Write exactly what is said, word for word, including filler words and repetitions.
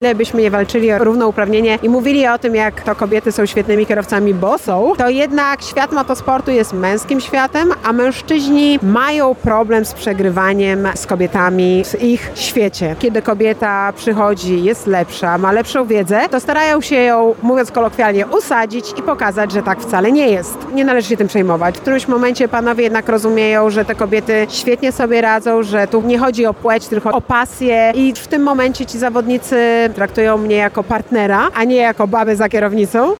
Ile byśmy nie walczyli o równouprawnienie i mówili o tym, jak to kobiety są świetnymi kierowcami, bo są, to jednak świat motosportu jest męskim światem, a mężczyźni mają problem z przegrywaniem z kobietami w ich świecie. Kiedy kobieta przychodzi, jest lepsza, ma lepszą wiedzę, to starają się ją, mówiąc kolokwialnie, usadzić i pokazać, że tak wcale nie jest. Nie należy się tym przejmować. W którymś momencie panowie jednak rozumieją, że te kobiety świetnie sobie radzą, że tu nie chodzi o płeć, tylko o pasję i w tym momencie ci zawodnicy traktują mnie jako partnera, a nie jako babę za kierownicą.